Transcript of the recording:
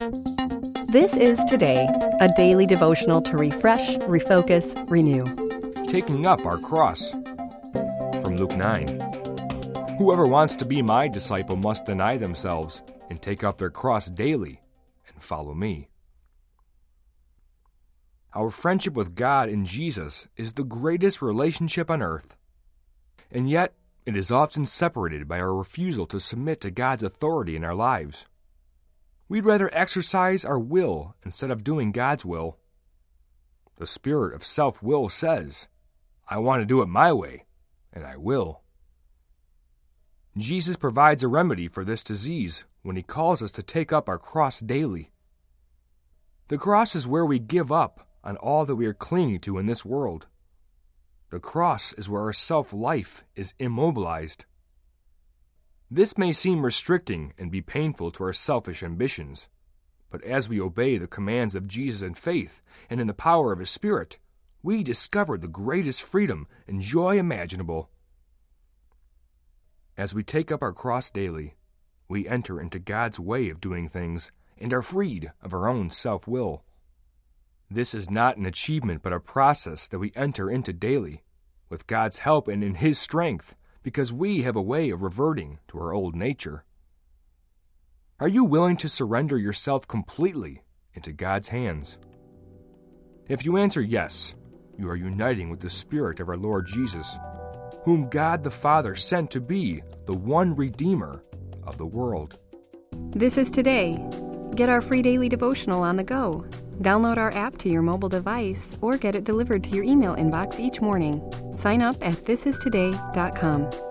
This is Today, a daily devotional to refresh, refocus, renew. Taking up our cross. From Luke 9. Whoever wants to be my disciple must deny themselves and take up their cross daily and follow me. Our friendship with God in Jesus is the greatest relationship on earth. And yet, it is often separated by our refusal to submit to God's authority in our lives. We'd rather exercise our will instead of doing God's will. The spirit of self-will says, I want to do it my way, and I will. Jesus provides a remedy for this disease when he calls us to take up our cross daily. The cross is where we give up on all that we are clinging to in this world. The cross is where our self-life is immobilized. This may seem restricting and be painful to our selfish ambitions, but as we obey the commands of Jesus in faith and in the power of His Spirit, we discover the greatest freedom and joy imaginable. As we take up our cross daily, we enter into God's way of doing things and are freed of our own self-will. This is not an achievement but a process that we enter into daily, with God's help and in His strength, because we have a way of reverting to our old nature. Are you willing to surrender yourself completely into God's hands? If you answer yes, you are uniting with the Spirit of our Lord Jesus, whom God the Father sent to be the one Redeemer of the world. This is Today. Get our free daily devotional on the go. Download our app to your mobile device or get it delivered to your email inbox each morning. Sign up at thisistoday.com.